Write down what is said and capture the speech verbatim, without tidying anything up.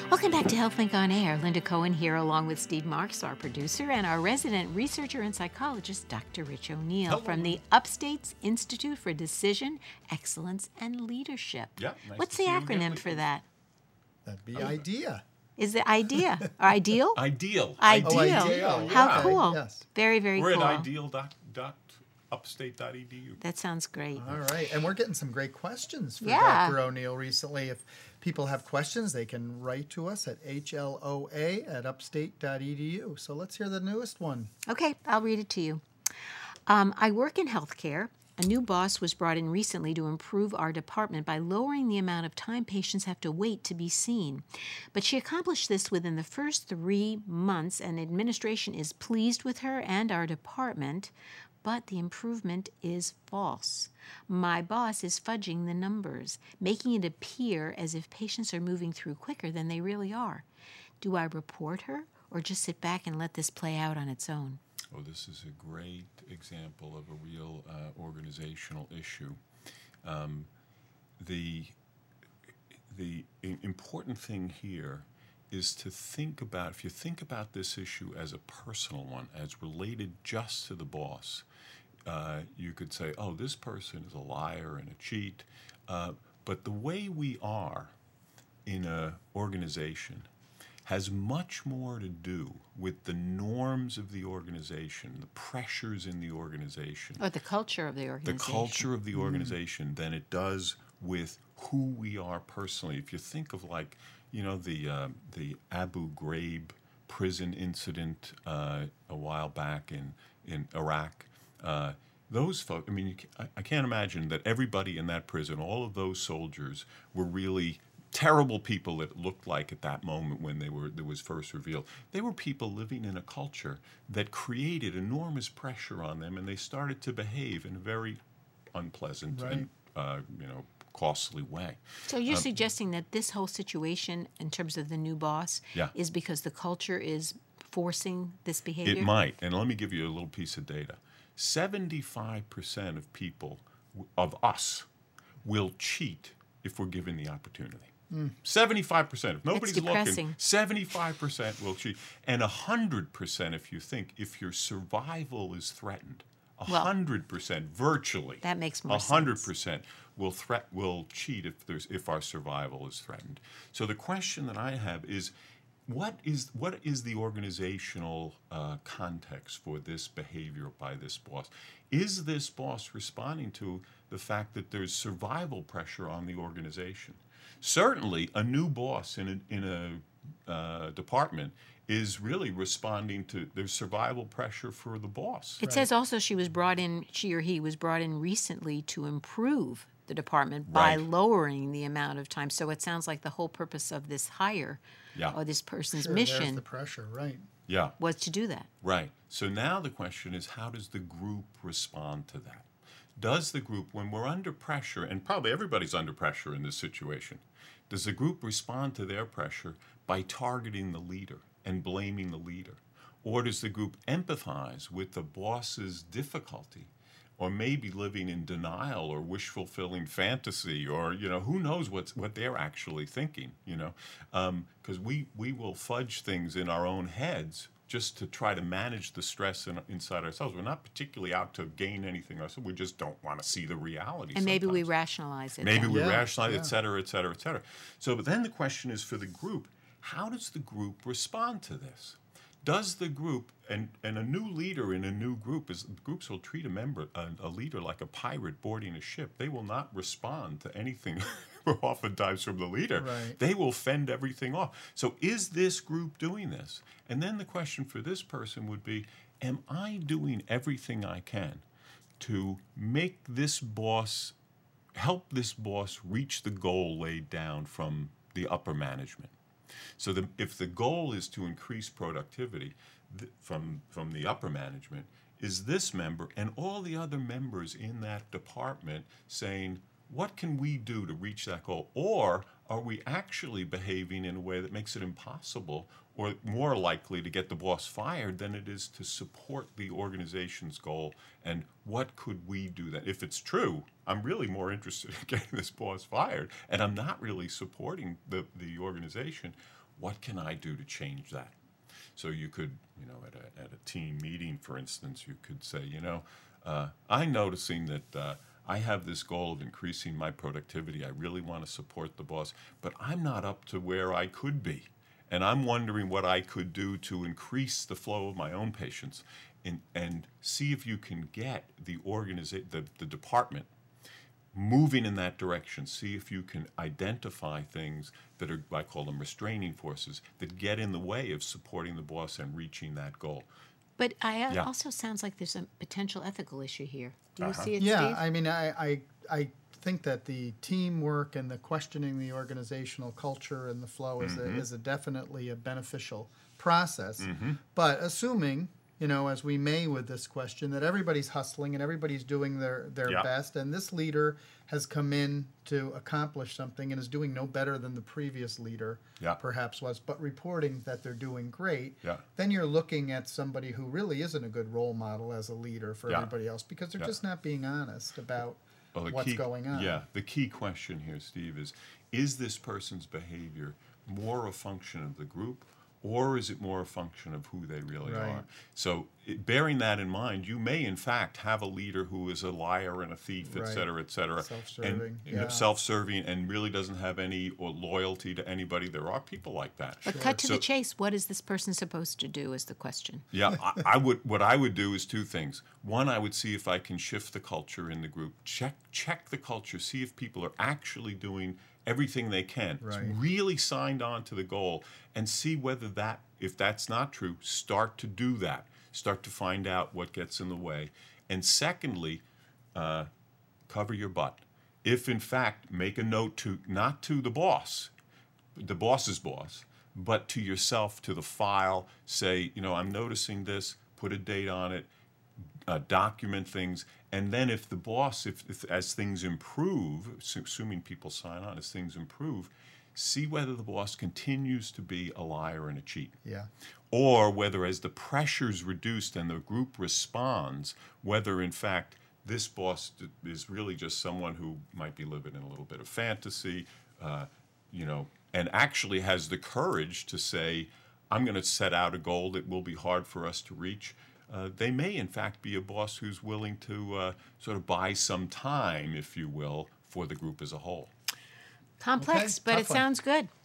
Welcome back to HealthLink on Air. Linda Cohen here along with Steve Marks, our producer, and our resident researcher and psychologist, Doctor Rich O'Neill Hello. from the Upstate's Institute for Decision, Excellence, and Leadership. Yeah, nice What's to the see you again, acronym Linda. for that? That'd be idea. Is it IDEA? Or ideal? Ideal. Ideal. Oh, ideal. How Yeah. cool. Yes. Very, very We're cool. at ideal dot, dot upstate dot e d u. That sounds great. All right. And we're getting some great questions for Yeah. Doctor O'Neill recently. If people have questions, they can write to us at H L O A at upstate dot e d u. So let's hear the newest one. Okay, I'll read it to you. Um, I work in healthcare. A new boss was brought in recently to improve our department by lowering the amount of time patients have to wait to be seen. But she accomplished this within the first three months, and administration is pleased with her and our department, but the improvement is false. My boss is fudging the numbers, making it appear as if patients are moving through quicker than they really are. Do I report her or just sit back and let this play out on its own? Oh, this is a great example of a real uh, organizational issue. Um, the the i- important thing here is to think about, if you think about this issue as a personal one, as related just to the boss, uh, you could say, oh, this person is a liar and a cheat. Uh, but the way we are in an organization has much more to do with the norms of the organization, the pressures in the organization, Or the culture of the the organization. culture of the organization than it does with who we are personally. If you think of, like, you know, the uh, the Abu Ghraib prison incident uh, a while back in in Iraq, uh, those folks. I mean, you, ca- I, I can't imagine that everybody in that prison, all of those soldiers, were really terrible people that it looked like at that moment when they were there was first revealed. They were people living in a culture that created enormous pressure on them, and they started to behave in a very unpleasant and uh, you know costly way. So you're suggesting that this whole situation, in terms of the new boss, Yeah. is because the culture is forcing this behavior? It might, and let me give you a little piece of data. seventy-five percent of people, w- of us, will cheat if we're given the opportunity. seventy-five percent. If nobody's depressing. looking, seventy-five percent will cheat. And one hundred percent if you think, if your survival is threatened. Well, one hundred percent, virtually. that makes more one hundred sense. percent will threat will cheat if there's if our survival is threatened. So the question that I have is, what is what is the organizational uh, context for this behavior by this boss? Is this boss responding to the fact that there's survival pressure on the organization? Certainly, a new boss in a, in a uh, department is really responding to there's survival pressure for the boss. It says also she was brought in, she or he was brought in recently to improve the department by Right. lowering the amount of time. So it sounds like the whole purpose of this hire Yeah. or this person's Sure, there's mission the pressure, right. Yeah. was to do that. Right. So now the question is, how does the group respond to that? Does the group, when we're under pressure, and probably everybody's under pressure in this situation, does the group respond to their pressure by targeting the leader and blaming the leader? Or does the group empathize with the boss's difficulty, or maybe living in denial or wish-fulfilling fantasy, or, you know, who knows what's, what they're actually thinking, you know? Because we, we will fudge things in our own heads just to try to manage the stress in, inside ourselves. We're not particularly out to gain anything ourselves. We just don't want to see the reality. And maybe we sometimes. rationalize it. Maybe then. we Yeah, rationalize, yeah. et cetera, et cetera, et cetera. So, but then the question is for the group, how does the group respond to this? Does the group, and, and a new leader in a new group, is groups will treat a member, a, a leader like a pirate boarding a ship. They will not respond to anything oftentimes from the leader. Right. They will fend everything off. So is this group doing this? And then the question for this person would be, am I doing everything I can to make this boss, help this boss reach the goal laid down from the upper management? So the, if the goal is to increase productivity th- from, from the upper management, is this member and all the other members in that department saying, what can we do to reach that goal? Or are we actually behaving in a way that makes it impossible or more likely to get the boss fired than it is to support the organization's goal? And what could we do that? If it's true, I'm really more interested in getting this boss fired, and I'm not really supporting the, the organization. what can I do to change that? So you could, you know, at a, at a team meeting, for instance, you could say, you know, uh, I'm noticing that uh, I have this goal of increasing my productivity. I really want to support the boss, but I'm not up to where I could be. And I'm wondering what I could do to increase the flow of my own patients, and, and see if you can get the organiza- the, the department moving in that direction. See if you can identify things that are, I call them restraining forces, that get in the way of supporting the boss and reaching that goal. But I uh, Yeah. also sounds like there's a potential ethical issue here. Do you Uh-huh. see it, Yeah, Steve? I mean, I, I, I think that the teamwork and the questioning the organizational culture and the flow is, Mm-hmm. a, is a definitely a beneficial process. Mm-hmm. But assuming, you know, as we may with this question, that everybody's hustling and everybody's doing their, their Yeah. best, and this leader has come in to accomplish something and is doing no better than the previous leader Yeah. perhaps was, but reporting that they're doing great, Yeah. then you're looking at somebody who really isn't a good role model as a leader for Yeah. everybody else, because they're Yeah. just not being honest about Well, the what's key, going on. Yeah, the key question here, Steve, is is this person's behavior more a function of the group, or is it more a function of who they really Right. are? So, it, bearing that in mind, you may in fact have a leader who is a liar and a thief, et Right. cetera, et cetera, Self-serving, and you know, yeah. self-serving, and really doesn't have any or loyalty to anybody. There are people like that. But cut to So- the chase. What is this person supposed to do is the question. Yeah, I, I would. What I would do is two things. One, I would see if I can shift the culture in the group. Check check the culture. See if people are actually doing everything they can. It's Right. really signed on to the goal, and see whether that, if that's not true, start to do that. Start to find out what gets in the way. And secondly, uh, cover your butt. If in fact, make a note to not to the boss, the boss's boss, but to yourself, to the file, say, you know, I'm noticing this, put a date on it, uh, document things, and then if the boss, if, if as things improve, assu- assuming people sign on, as things improve, see whether the boss continues to be a liar and a cheat. Yeah. Or whether as the pressure's reduced and the group responds, whether in fact this boss d- is really just someone who might be living in a little bit of fantasy, uh, you know, and actually has the courage to say, I'm going to set out a goal that will be hard for us to reach. Uh, they may, in fact, be a boss who's willing to uh, sort of buy some time, if you will, for the group as a whole. Complex, Okay, but it tough one. sounds good.